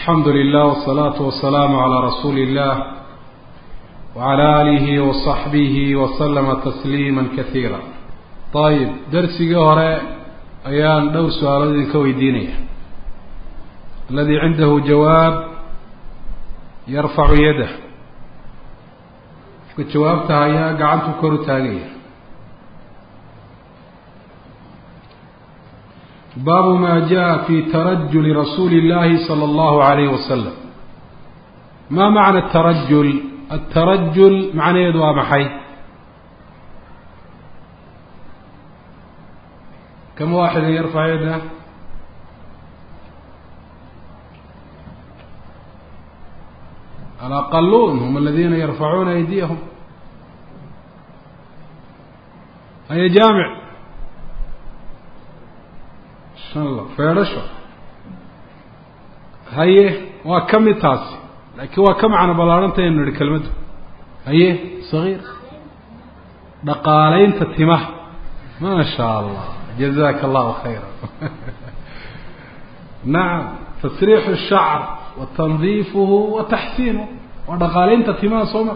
الحمد لله والصلاة والسلام على رسول الله وعلى آله وصحبه وسلم تسليما كثيرا. طيب درسي هراء أيان دور سؤال كويدينية. الذي عنده جواب يرفع يده. الجواب تهيا قعدت كرتاغية. باب ما جاء في ترجل رسول الله صلى الله عليه وسلم. ما معنى الترجل؟ الترجل معنى يدوى محي. كم واحد يرفع يده؟ الأقلون هم الذين يرفعون أيديهم. هيا جامع إن شاء الله فيرشوا. هيا وكم تاسي لكن وكم عن بلارنت إنه لكلمته. هيا صغير دقالين تتمه ما شاء الله جزاك الله خيرا. نعم تسريح الشعر وتنظيفه وتحسينه ودقالين تتمه صوما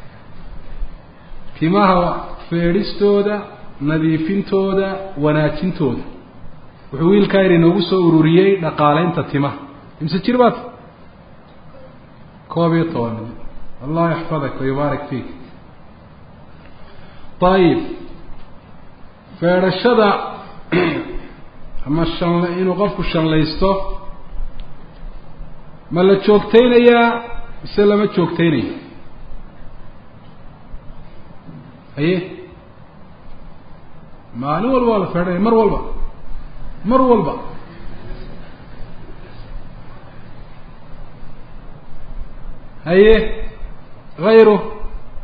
تمه فيرستودا نظيفينتودا وناجينتودا وحويل كايري نوغو سو ururiyay dhaqaaleynta timaha imse jirbaad كوبيتون الله يحفظك ويبارك فيك. طيب فيرشدا أما الشان إنه قفك الشان ليستو ما لا تشوكتين يا سلامة تشوكتين أيه ما نول ولا فرد مر والبا هيه غيره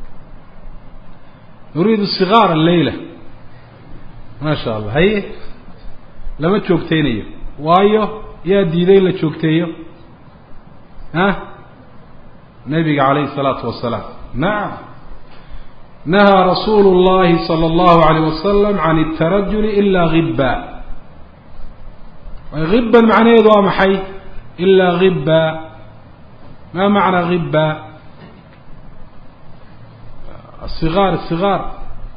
نريد الصغار الليلة ما شاء الله. هيه لما تشوكتينيه وايو يا ديدين لا تشوكتيه ها نبي عليه الصلاة والسلام. نعم نهى رسول الله صلى الله عليه وسلم عن الترجل إلا غبا. غبا معناه ذو محي إلا غبا. ما معنى غبا؟ الصغار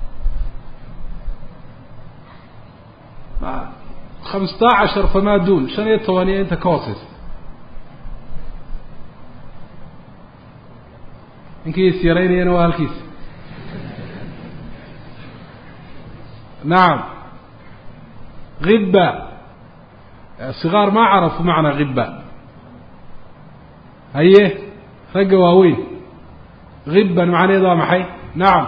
15 فما دون شن يتواني أنت كوسس إنك يسيرين ينوى الكيس. نعم غبا الصغار ما عرفوا معنى غبا. هيه رجواوين غبا معنى ذا محي. نعم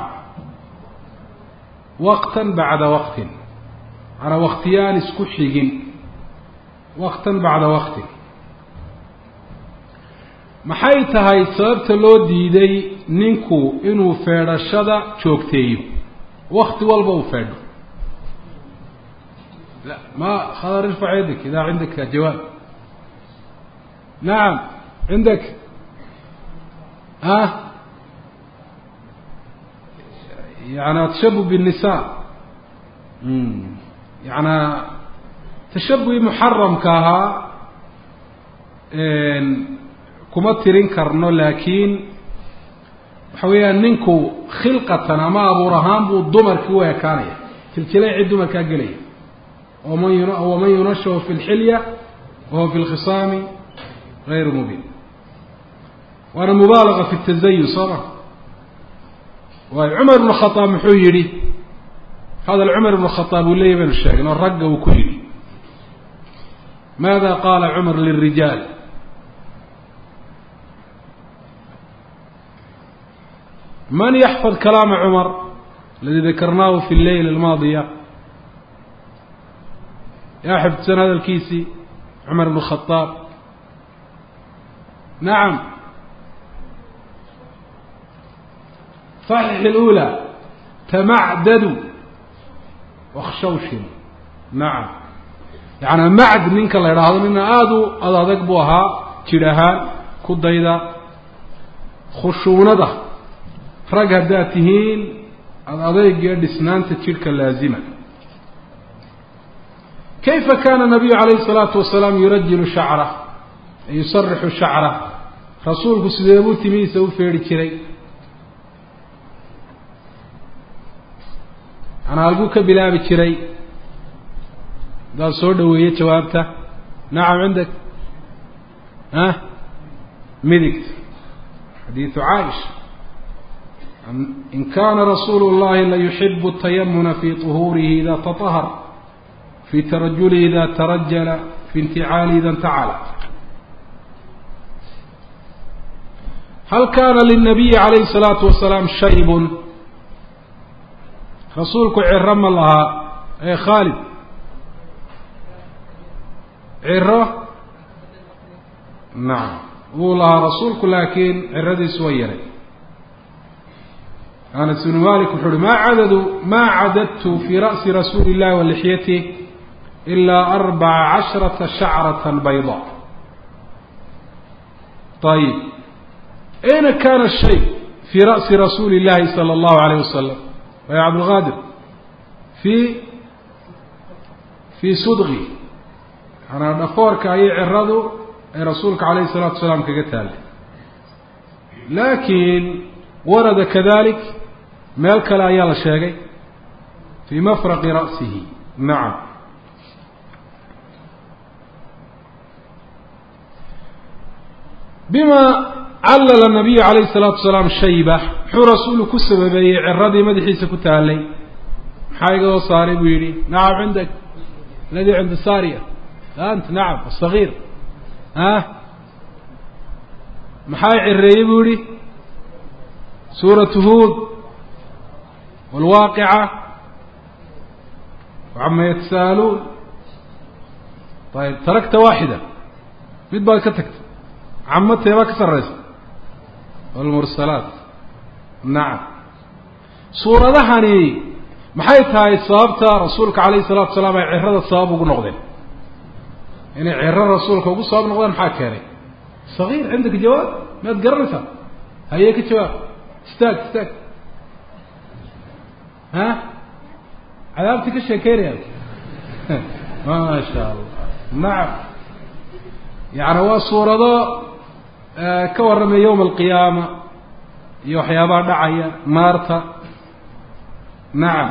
وقتا بعد وقت على وقتيان اسكحيجين وقتا بعد وقت maxay tahay sababta loo diiday ninku inuu feedhashada joogteeyo waqti walba uu feedho. لا ما خلاص ارفع يدك إذا عندك جواب. نعم عندك يعني تشبه بالنساء يعني تشبه محرم كها كما ترين كرنو لكن حويا ننكو خلقة ما أبو رهان بو الضمر كوية كانية تلتلاي عدو مكاقلية ومن ينشه في الحلية وهو في الخصام غير مبين. وأنا مبالغة في التزين صراحة. وعمر بن الخطاب محيري هذا العمر بن الخطاب واللي بن الشاقن الرقة وكيري. ماذا قال عمر للرجال؟ من يحفظ كلام عمر الذي ذكرناه في الليلة الماضية؟ يا حفظ هذا الكيسي عمر بن الخطاب. نعم صحيح الأولى تمعددوا واخشوشوا. نعم يعني معد منك الله يرحمه إن هذا ذكبوها تراها كضيدا خشونة فرق ذاتهين هذا يجد سنان تلك اللازمة. كيف كان النبي عليه الصلاة والسلام يرجل شعره يسرح شعره رسولك سيدابو تميسه وفير جري أنا ألقوك بلا بجري ده صور دوية جوابته نعم عندك مدكت حديث عائش إن كان رسول الله لا يحب التيمن في طهوره إذا تطهر في ترجله إذا ترجل في انتعاله إذا انتعل هل كان للنبي عليه الصلاة والسلام شيب رسولك عرم الله يا خالد عره نعم والله رسولك لكن عردي سويري أنا سن مالك وحول ما عددت في رأس رسول الله ولحيته إلا 14 شعرة بيضاء. طيب أين كان الشيء في رأس رسول الله صلى الله عليه وسلم يا عبد الغادر؟ في صدغي أنا نفورك أي عرضو رسولك عليه الصلاة والسلام كقتال لكن ورد كذلك مالك لا يلا شيء في مفرق رأسه. نعم بما علل النبي عليه الصلاة والسلام الشيبة حو رسوله كسب بي عرضي مدحيس كتالي حاجة وصاري بيري نعم عندك الذي عند سارية أنت نعم الصغير محاي عري بيري سورة هود والواقعة وعما يتساءلون. طيب تركت واحدة بدبال كتكت عمتي ما كسر رئيس والمرسلات. نعم سورة ذهني محيطها الصابتة رسولك عليه الصلاة والسلام عرض الصاب وقل نغذين يعني عرض رسولك وقل صاب نغذين محاكيني صغير عندك جواب ما تقررتها هيك جواب استاك عذابتك الشكير يا ما شاء الله. نعم يعني هو صورة كورم يوم القيامة يوحي بعد عيا مارتا. نعم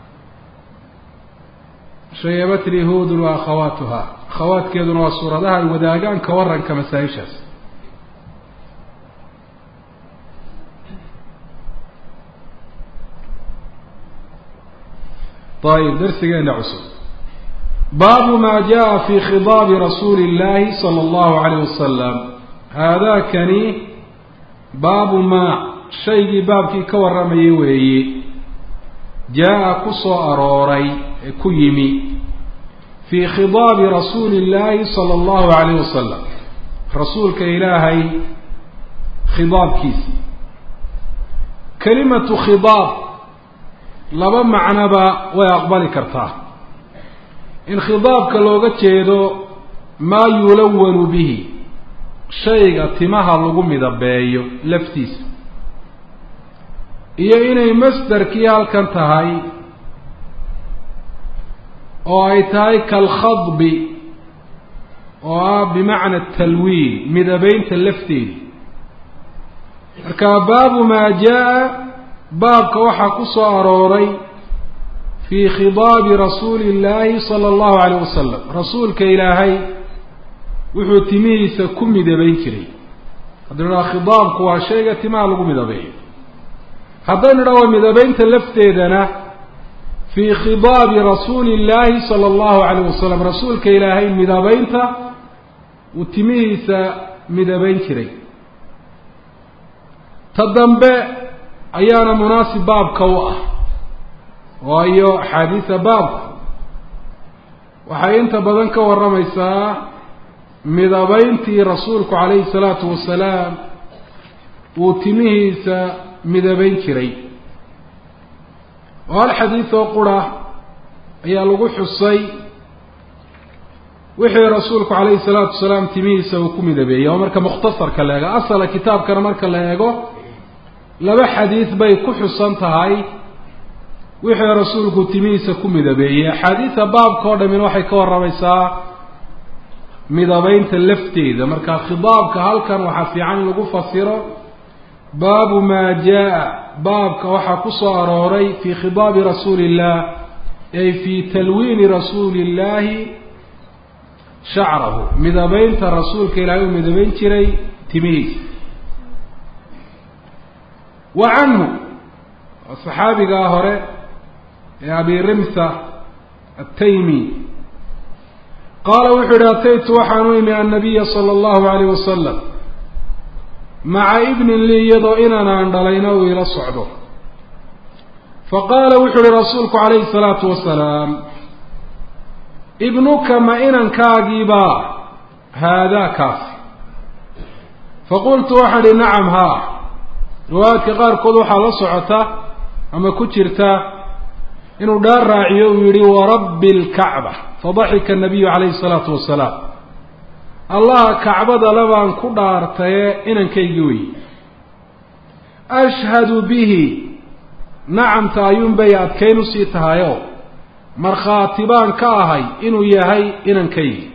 شيبت اليهود وأخواتها أخوات كيدون والصورة لها الوداقان كورن كمسايشس. طيب درسنا عسل باب ما جاء في خضاب رسول الله صلى الله عليه وسلم. هذا كني باب ما شيء بابك كورمي وي جاء كسو أروري كيمي في خضاب رسول الله صلى الله عليه وسلم رسولك إلهي خضاب كيسي كلمة خضاب لبا معنبا ويقبل كرتاه إن خضابك لوغا جيدو ما يلون به شيء تماها لغو مدبايو لفتيس إيا إني مصدر كيال كانتهاي أو أيتهاي كالخضب أو بمعنى التلوين مدبين تلفتين باب ما جاء بابك وحا كسو أروري في خضاب رسول الله صلى الله عليه وسلم رسولك إلهي وحو تميس كم دبين كري هذا خضابك وشيء تمال لغو مدبين هذا نروى مدبين تلفتيدنا في خضاب رسول الله صلى الله عليه وسلم رسولك إلهي مدبين وتميس مدبين كري تدنبئ أيانا مناسب باب كواه وأيو حديث باب وحي انت بدنك ورميسا مدبينتي رسولك عليه الصلاة والسلام وتميهيسا مدبين كري والحديث وقرأ أيا لغوح الصي وحي رسولك عليه الصلاة والسلام تميهيسا وكم مدبين ومركا مختصر كلاغا أصل كتاب كان مركا لاغو لبا حديث باي كحصان تهاي وحي رسولك تميسا كم دبيه حديث باب كورد من وحي كور رميسا midabaynta lafteeda. marka khidaabka halkan waxaa fiican in lagu fasiro baabu maa jaa baabka waxaa ku soo arooray fii khidaabi rasuuli illah ay fii talwiini rasuuli illaahi shacrahu, midabaynta rasuulka ilaahay uu midabayn jiray timihiisa. wa canhu saxaabigaa hore ee abi rimsa ataymi qaala wuxuu yihi ataytu waxaan u imi annabiya sala allahu alayh wasalam maca ibnin lii iyadoo inanaan dhalayna uu ila socdo. faqaala wuxuu yihi rasuulku calayhi salaatu wasalaam ibnuka ma inankaagiibaa haadaa kaasi? faqultu waxaan ihi nacam haa. riwaayaadka qaarkood waxaa la socota ama ku jirta inuu dhaar raaciyo uu yihi warabbi lkacba, fadaxika anabiyu calayhi salaatu wasalaam, allaha kacbada labaan ku dhaartaye inankaygii wey. ashhadu bihi, nacamta ayuunbay adkayn usii tahayo markhaati baan ka ahay inuu yahay inankaygi.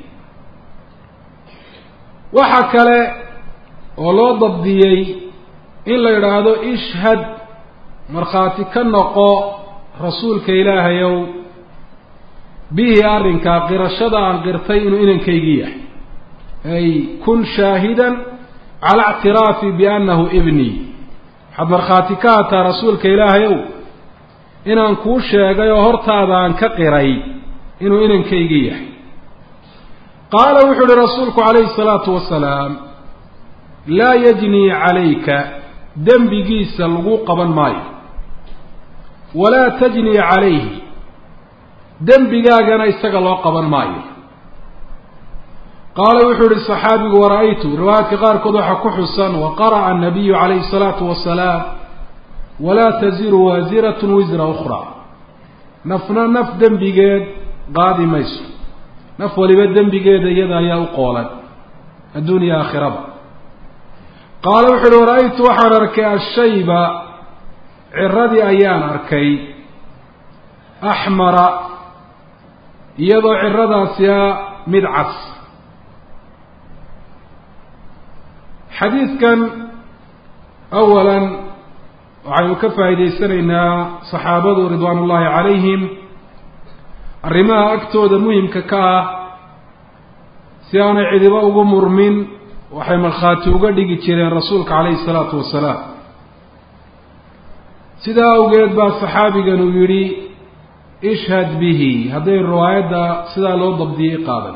waxa kale oo loo dabdiyey in la yidhaahdo ishhad, markhaati ka noqo rasuulka ilaahayow bihi arrinkaa, qirashada aan qirtay inuu inankaygii yahay. ay kun shaahidan cala ictiraafi biannahu ibnii, waxaad markhaati ka hataa rasuulka ilaahayow inaan kuu sheegay oo hortaada aan ka qiray inuu inankaygii yahay. qaala wuxuu uhi rasuulku calayhi salaatu wasalaam laa yajnii calayka, dembigiisa lagu qaban maayo, walaa tajnii calayhi, dembigaagana isaga loo qaban maayo. qaala wuxuu yihi saxaabigu wara-aytu, riwaayaadka qaarkood waxaa ku xusan waqara'a annabiyu calayhi salaatu wasalaam walaa taziru waasiratun wisra ukhraa, nafna naf dembigeed qaadi mayso, naf waliba dembigeeda iyada ayaa u qoolan adduuniya aakhiraba. qaala wuxuu uhi wara-aytu waxaan arkay ashayba, ciradii ayaan arkay, axmara, iyadoo ciradaasi ah mid cas. xadiidkan awalan waxaynu ka faa'iidaysanaynaa saxaabadu ridwaan ullaahi calayhim arrimaha agtooda muhimka ka ah si aanay cidiba ugu murmin waxay markhaati uga dhigi jireen rasuulka calayhi salaatu wasalaam. sidaa awgeed baa saxaabigan uu yidhi ishhad bihi, hadday riwaayadda sidaa loo dabdiyey qaadan.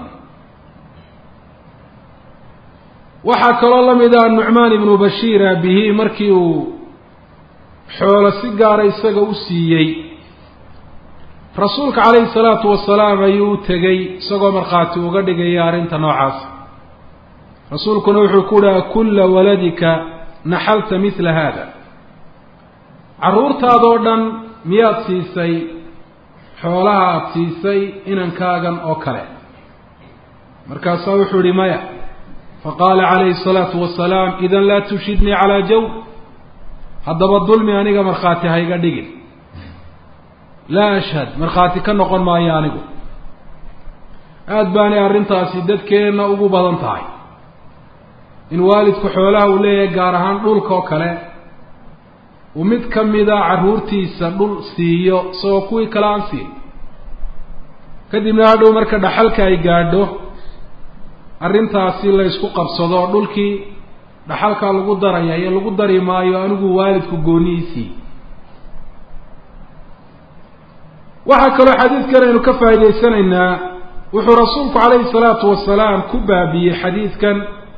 waxaa kaloo la mid ah nucmaan ibnu bashiir aabihi markii uu xoolo si gaara isaga u siiyey, rasuulka calayhi salaatu wasalaam ayuu u tegey isagoo markhaati uga dhigaya arrinta noocaas. rasuulkuna wuxuu ku dhaha kulla waladika naxalta mithla haada, carruurtaadoo dhan miyaad siisay xoolaha aada siisay inankaagan oo kale? markaasaa wuxuu ihi maya. faqaala calayhi الsalaatu wasalaam idan laa tushidnii calaa jawr, haddaba dulmi aniga markhaati hayga dhigin, laa ashhad, markhaati ka noqon maayo anigu. aada baanay arrintaasi dadkeenna ugu badan tahay in waalidku xoolaha uu leeyahay gaar ahaan dhulka oo kale uu mid ka mida carruurtiisa dhul siiyo isagoo kuwii kale aan siin, kadibna hadhow marka dhaxalka ay gaadho arrintaasi la ysku qabsado dhulkii dhaxalkaa lagu daraya iyo lagu dari maayo anigu waalidku goonihiisii. waxaa kaloo xadiidkan aynu ka faa'idaysanaynaa wuxuu rasuulku calayhi salaatu wasalaam ku baabiyey xadiidkan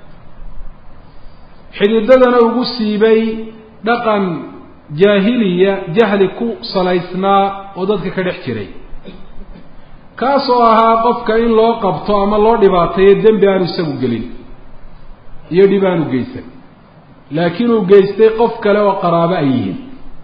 xididadana ugu siibay dhaqan jaahiliya, jahli ku salaysnaa oo dadka ka dhex jiray, kaas oo ahaa qofka in loo qabto ama loo dhibaateeyo dembi aanu isagu gelin iyo dhib aanu geysan, laakiin uu geystay qof kale oo qaraabo ay yihiin.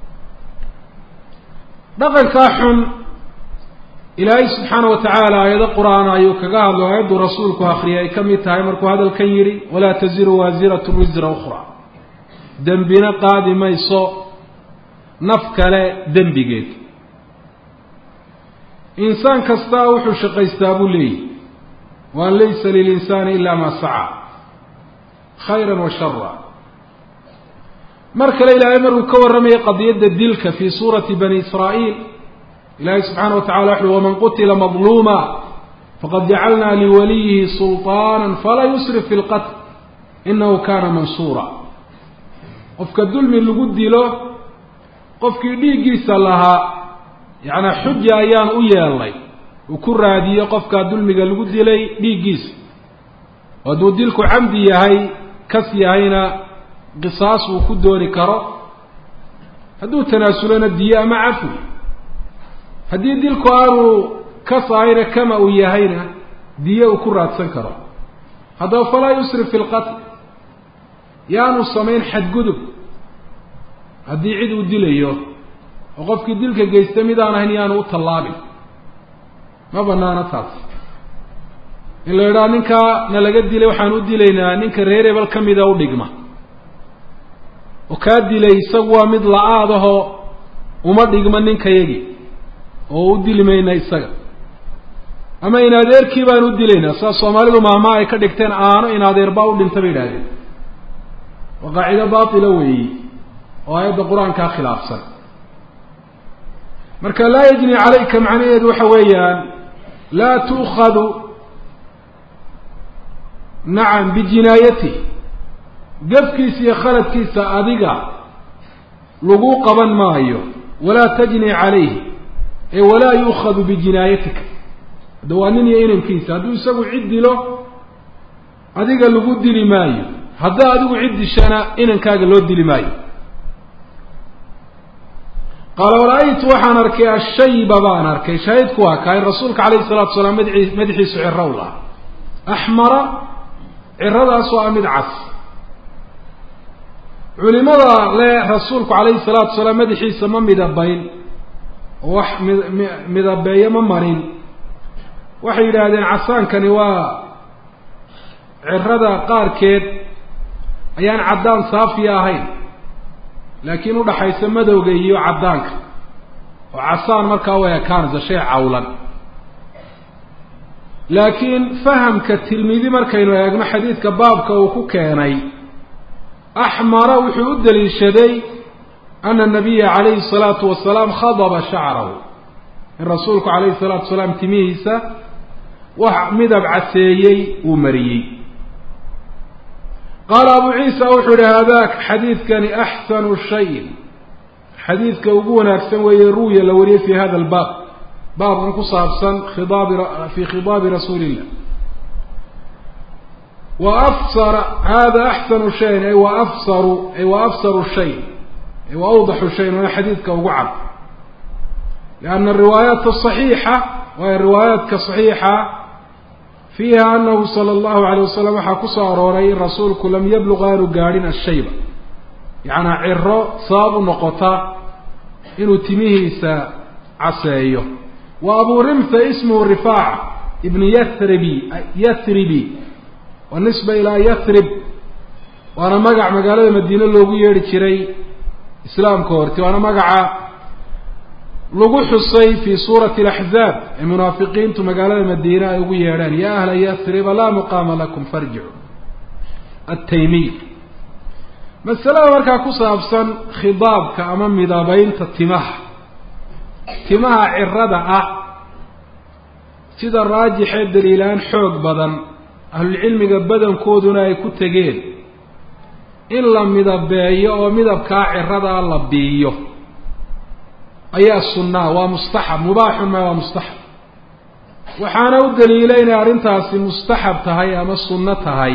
dhaqankaa xun ilaahay subxaana wa tacaala aayado qur-aan ayuu kaga hadlo, aayaddu rasuulku akriyay ay ka mid tahay markuu hadalkan yidhi walaa taziru waasiratun wisra ukhraa, dembina qaadi mayso naf kale dembigeed. insaan kastaa wuxuu shaqaystaa buu leeyahy, وأن ليس للإنسان إلا ما سعى خيرا وشرا. مرك إلى أمر كورمي قضية الدلك في سورة بني إسرائيل إلهي سبحانه وتعالى ومن قتل مظلوما فقد جعلنا لوليه سلطانا فلا يسرف في القتل إنه كان منصورا. قفك الظلم اللي قد له قفك ديقيس لها يعني حجة أيام أيها الله وكل هذه قفك الظلم اللي قد لي ديقيس ودو دلك عمدي هاي كسي هاينا قصاص وكدوري كرا هدو تناسلنا الدياء ما عفو هدي دلك آنو كسائر كما وياهينا دياء وكرات سنكرا هذا فلا يسرف في القتل يانو السمين حد قدب هدي عيد ودليه وقفك دلك جيستمدان هنيانو الطلابي ما بنانا تاس إلا إذا ننكا نلقد دليه وحانو دلينا ننكا ريري بالكميدة ودقمة وكاد دليه سوى مثل عاده وما دقمة ننكا يجي ودلي مينا يساق أما إن أدير كيبان ودلينا سأصومالي وماما يكدكتين آنا إن أدير باو لنتبير هذه وقاعدة باطلة وهي وآيات القرآن كخلاف سن مركا لا يجني عليك معني يدو حويان لا تؤخذ نعم بجنايته قف كيسي خلت كيسا أذيقا لغوقا من ماهيو ولا تجني عليه ولا يؤخذ بجنايتك دوانين يينن كيسا هدو يساقو عدي له أذيقا لغو دي مايو هذا أدو عدي الشانا إنن كاقا لو دي مايو قال ورأيت وحان أركي الشيب بان أركي شاهد كواكا رسولك عليه الصلاة والسلام مدحي سعر رولا أحمر عرض أسواء مدعس علماء لا رسولك عليه الصلاة والسلام مدحي سمم مدبين مدبين ممرين وحي لهذين عسان كانوا عرض قاركيد أيان عدان صافية هين لكن ودا حيسن مدوغا iyo cadaanka oo casaan marka way kaanza shay cawlan laakiin fahamka tilmiidi markaynu eegno xadiidka baabka uu ku keenay ahmara wuxuu u daliishaday anna nabiyya alayhi salatu wasalaam khadaba sha'rahu rasuulku alayhi salatu wasalaam timiisa wax midab caseeyay uu mariyay. قال أبو عيسى وحر هذاك حديث كان أحسن شيء حديث كوجونا أكسن ويروي لوري في هذا الباب باب انقصاب سن في خضاب رسول الله وأفسر هذا أحسن شيء أي وأفسر الشيء أي وأوضح الشيء من حديث كوجعب لأن الروايات الصحيحة وهي الروايات كصحيحة فيها أنه صلى الله عليه وسلم حكس أروري الرسول لم يبلغ رجال الشيبة يعني عرّ صاب نقطة إنه تميه سعسيه. وأبو رمثة اسمه رفاعة ابن يثربي والنسبة إلى يثرب وأنا مقع مقالة المدينة اللوغية لتشري إسلام كورتي وأنا مقع لغو حصي في سورة الأحزاب المنافقين تمقال المدينة يقول يا أهل يثرب لا مقام لكم فارجعوا التيمي مسألة مركا كصابسا خضاب كأمام مذابين تتماه عردة سيدا الراجح الدليلان حوق بدن أهل العلم قبدا كودنا يكتقين إلا مذابيه ومذاب عردة اللبيه أي السنة ومستحب مباح ما ومستحب وحانا الدليلين أرنتها مستحب تهي أما السنة تهي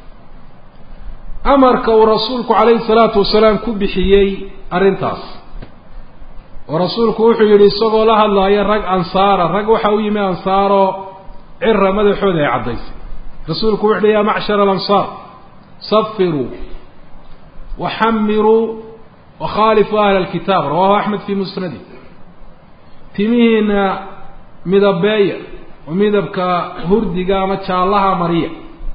أمرك ورسولك عليه الصلاة والسلام كبحيي أرنتاس ورسولك وحيري صغو لها الله يرق أنصار الرق وحوي ما أنصاره عر ماذا حوذي عديس رسولك وحيري يا معشر الأنصار صفروا وحمروا وخالفوا أهل الكتاب رواه أحمد في مسنده تمين مذبايا ومذبك هردي قامت الله مريع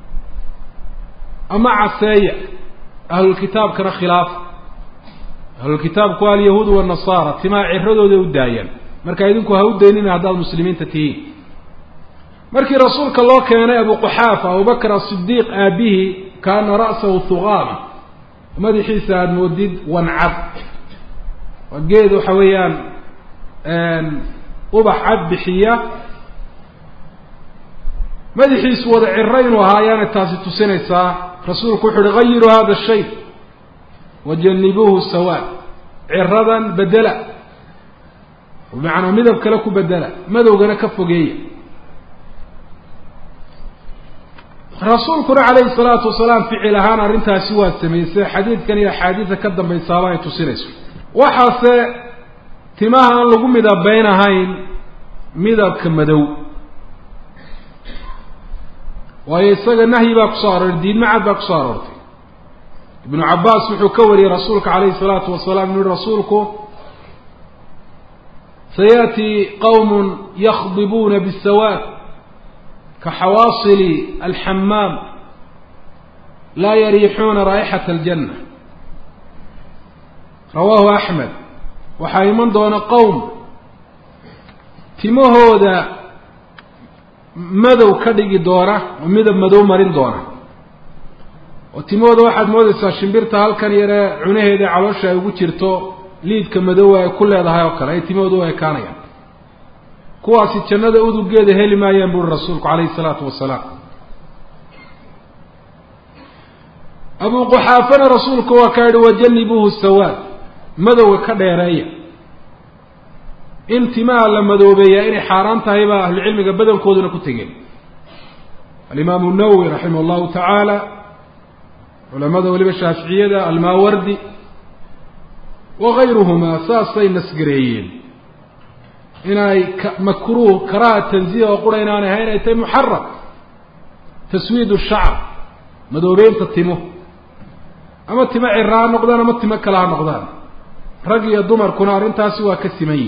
أما عسايا أهل الكتاب كان خلاف أهل الكتاب قال اليهود والنصارى تما عردوا ذو الدايان مركا يدنكو هاو الدينين هذا المسلمين تتهين markii rasuulka loo keenay Abu Quhaafa Abu Bakr as-Siddiq aabihi kaana ra'sahu thughama madaxiisa aad moodid wancad wageed waxa weeyaan ubax cad bixiya madaxiisu wada cirrayn wahaayana taasi tusinaysaa rasuulku wuxuu ghayiru hada shay wajannibuhu sawa cirradan badala ومعنى مذهب كلا كبدلا مذهب كلا كفوجية رسولك عليه الصلاة والسلام في علهان أرنتها سوى السميسة حديث كان هي حديثة كدم بين صابعي تصيرس وحاس تماها لقوم مذهب بين هاين مذهب كمدو ويساق النهي باقصار الدين معد باقصار ابن عباس وحكوري رسولك عليه الصلاة والسلام من رسولك سيأتي قوم يخضبون بالسواد كحواصل الحمام لا يريحون رائحة الجنة رواه أحمد وحايمان دون قوم تمهو دا مدو كدق دورة ومدو مدو مرين دورة وتمهو دا واحد مودسا شمبيرتا هل كان يرى عنيه دا علوشا يقول liidka madow ay ku leedahay oo kale ay timoodu ay kaanayaan kuwaasi jannada udugeeda heli maayeen buu rasuulku kaleey salaatu wasalaam Abu Quhaafa rasuulku waa kaadi wajannibuhu sawaad madow ka dheereeya intimaa la madoobeeya inay xaraan tahay baa ahli cilmiga badankooduna ku tageen al-Imam an-Nawawi rahimahullahu ta'ala culimada waliba Shaafi'iyada al-Mawardi وغيرهما ساسي نسقريين إناي مكروه كراهة تنزيه وقرأ إنانا هين أيتي محرم تسويد الشعر مدورين تتمه أما اتماع الران نقدان أما اتماع كلها نقدان رقي الدمر كنار انتاسي وكسمي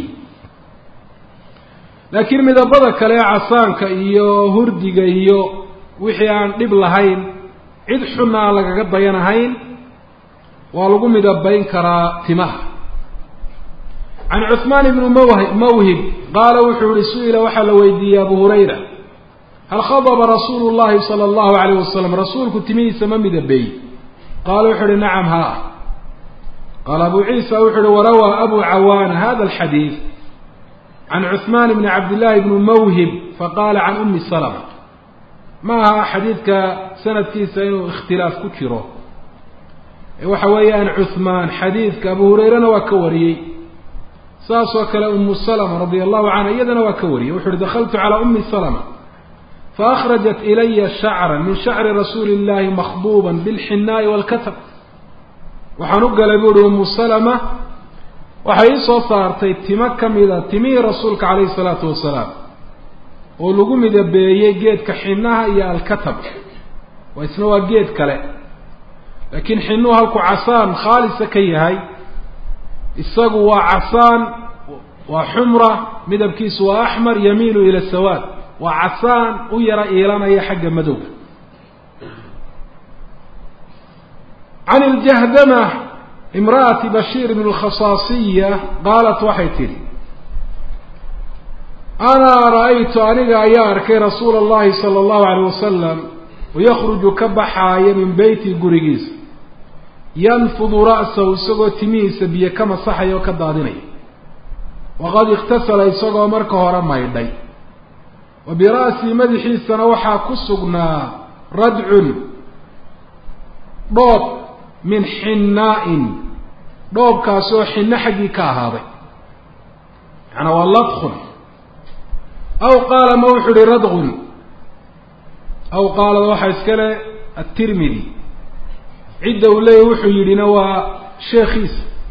لكن ماذا بدك لي عصانك إيو هردق إيو وحيان قبل هين عد حنا لك قد بيان هين ولقوا مدبين كرا تمه عن عثمان بن موهب قال وحول سئل وحل ويدي أبو هريرة هل خضب رسول الله صلى الله عليه وسلم رسولك تميه سمم مدبي قال وحول نعم ها قال أبو عيسى وحول وروى أبو عوان هذا الحديث عن عثمان بن عبد الله بن موهب فقال عن أم سلمة ما حديثك سنة كيسة اختلاف كتيره وحويان عثمان حديث أبو هريرة وكوري ساس وكلا أم سلمة رضي الله عنها يدنا وكوري وحر دخلت على أم سلمة فأخرجت إلي شعرا من شعر رسول الله مخضوبا بالحناء والكتب وحنقل لبود أم سلمة وحيث صارتي تمكم إذا تمي رسولك عليه الصلاة والسلام ولقوم إذا بيجيت كحناها يا الكتب ويسنوا جيت كلا لكن حنوها لكو عصان خالصة كيهاي الساقو وعصان وحمرة مدبكيس وأحمر يميل إلى السواد وعصان ويرى إيلانا هي حق مدوب عن الجهدمة امرأة بشير بن الخصاصية قالت وحيتي أنا رأيت أنيقا ياركي رسول الله صلى الله عليه وسلم ويخرج كبحايا من بيت قريقيس ينفض رأسه سقو تميس بيه كما صحي وكدادني وقد اغتسل يسقو مركه رمى يدي وبرأسي مدحي سنوحا كسقنا ردع ضوب من حناء ضوب كاسو حنا حقي كهذا يعني والله ادخل أو قال موحد ردغ أو قال وحا اسكاله الترمذي عده وليه وحو يدينا شيخيس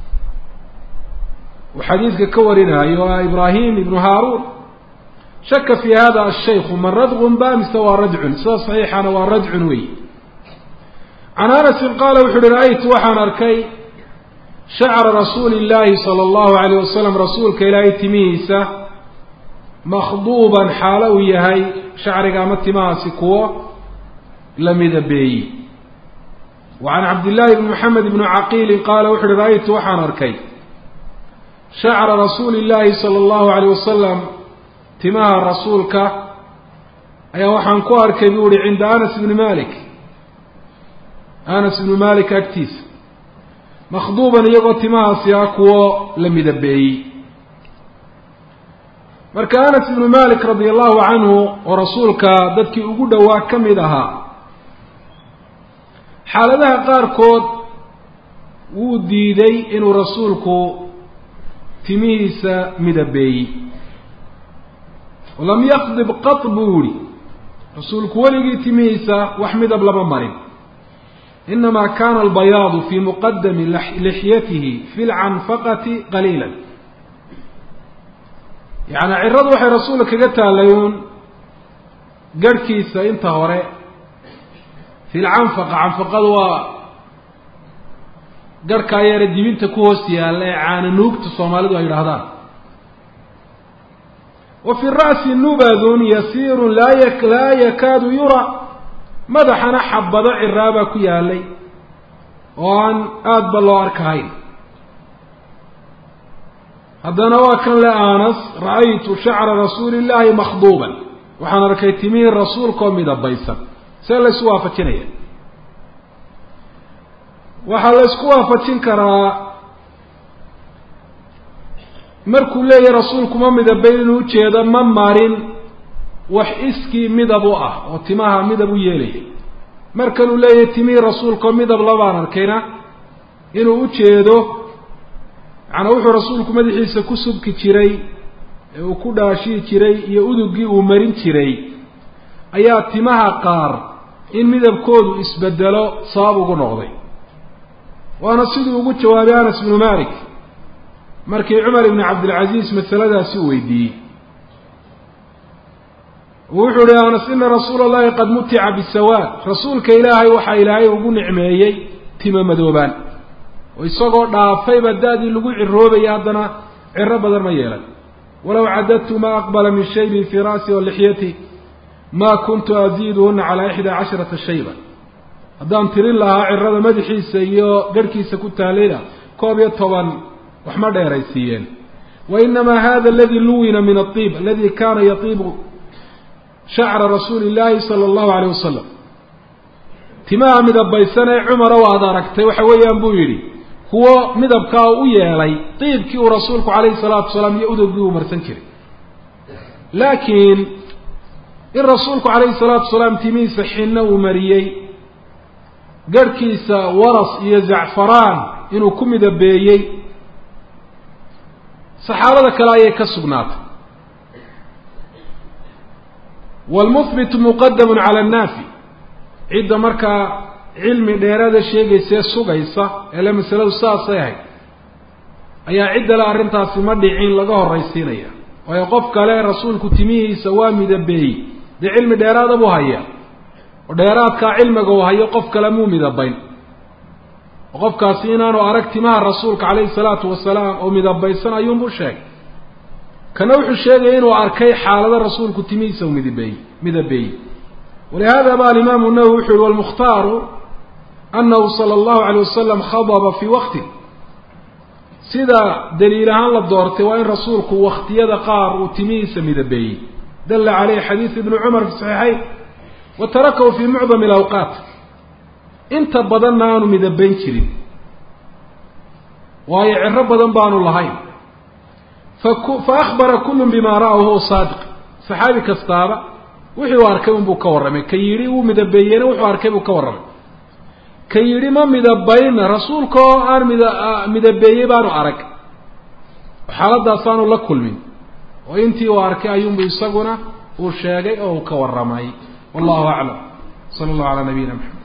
وحديثك كورنا أيها إبراهيم بن هارون شك في هذا الشيخ من ردغ بام سوى ردع سوى صحيح أنا وردع وي عن أنس قال وحو رأيت وحن أركي شعر رسول الله صلى الله عليه وسلم رسولك إلى تميسة مخضوبا حالوية هاي شعر قامت ماسكوه لم يدبي وعن عبد الله بن محمد بن عقيل قال وحر رأيت وحن أركي شعر رسول الله صلى الله عليه وسلم تماه رسولك ayaa waxaan ku arkay buu ihi cinda Anas ibn Malik agtiisa makhduuban iyagoo timahaasi ah kuwo la midabeeyey. marka Anas ibn Malik radia allahu canhu oo rasuulka dadkii ugu dhowaa ka mid ahaa, xaaladaha qaarkood wuu diiday inuu rasuulku timihiisa midabeeyey. walam yaqdib qat buu yihi rasuulku weligii timihiisa wax midab lama marin. inamaa kana albayaadu fi muqadami lixyatihi fi lcanfaqati qaliila, yani ciradu waxay rasuulka kaga taalay uun garhkiisa inta hore. fi lcanfaqa, canfaqadu waa garhkaa yare dibinta ku hoos yaalla ee caana nuugta soomaalidu ay yidhaahdaan. wa fi ra'si nubadun yasiirun laa yakaadu yura, madaxana xabado ciraabaa ku yaalay oo aan aada ba loo arkahayn. haddana waa kan le Anas, ra'aytu shacra rasuuli llaahi makhduuban, waxaan arkay timihii rasuulkaoo midabaysan. see la isku waafajinaya? waxaa la isku waafajin karaa markuu leeyahay rasuulku ma midabayn inuu ujeedo ma marin wax iskii midab u ah oo timaha midab u yeelaya. markanuu leeyahay timihii rasuulkaoo midab labaan arkayna inuu ujeedo macnaa wuxuu rasuulku madaxiisa ku subki jiray ee uu ku dhaashii jiray iyo udugii uu marin jiray ayaa timaha qaar in midabkoodu isbedelo sabab ugu noqday. waana siduu ugu jawaabay Anas ibnu Malik markii Cumar ibn Cabdilcaziz masaladaasi u weydiiyey. wuxuu uhi Anas, ina rasuula allahi qad mutica bisawaad, rasuulka ilaahay waxaa ilaahay ugu nicmeeyey tima madoobaan oo isagoo dhaafayba da-dii lagu ciroobayay haddana ciro badan ma yeelan. walow cadadtu ma aqbala min shaybi fii ra'si wa lixyati ma kuntu aziiduhuna calaa 11 shayba. haddaan tirin lahaa cirada madaxiisa iyo garhkiisa ku taalayna 11 wax ma dheeraysiiyeen. wainamaa hada aladi luwina min aطib aladi kana yatiibu shacra rasuuli illaahi sala allahu alayh wasalam. timaha midabaysan ee Cumara waad aragtay waxa weeyaan buu yidhi kuwo midabkaa u yeelay diibkii uu rasuulku calayhi salaatu wasalaam iyo udugii uu marsan jiray. laakiin in rasuulku calayhi salaatu wasalaam timihiisa xinno uu mariyey, garhkiisa waras iyo zacfaraan inuu ku midabeeyey, saxaabada kale ayay ka sugnaatay. waalmuhbitu muqadamun cala annaafi, cidda markaa cilmi dheeraada sheegaysee sugaysa ee le masaladu saasay ahayd ayaa ciddale arrintaasi ma dhicin laga horraysiinaya. waayo qof kale rasuulku timihiisa waa midabeeyey dee cilmi dheeraada buu hayaa, oo dheeraadkaa cilmiga uu hayo qof kale muu midabayn. oo qofkaasi inaanu arag timaha rasuulka calayhi salaatu wasalaam oo midabaysan ayuunbuu sheegay. kana wuxuu sheegaya inuu arkay xaalado rasuulku timihiisa uu midabeeyey. walihada ba alimaamu nawowi wuxuu yihi walmukhtaaru annahu sala allahu alayh wasalam khadaba fii waqti, sida daliil ahaan la doortay waa in rasuulku waktiyada qaar uu timihiisa midabeeyey. dalla caleyhi xadiid ibnu cumar fi saxiixayn wa tarakahu fii mucdami alawqaat, inta badanna aanu midabayn jirin waayo ciro badan baanu lahayn. fa akhbara kullun bimaa ra'ahu huwa saadiq, saxaabi kastaaba wixii uu arkay unbuu ka warramay. ka yidhi wuu midabeeyeyna wuxuu arkay buu ka warramay. ka yidhi ma midabayna rasuulka oo aan midabeeyey baanu arag, xaaladaasaanu la kulmin, oo intii uu arkay ayuunbu isaguna uu sheegay oo uu ka warramay. wallahu aclam. sala allahu calaa nabiyina maxamed.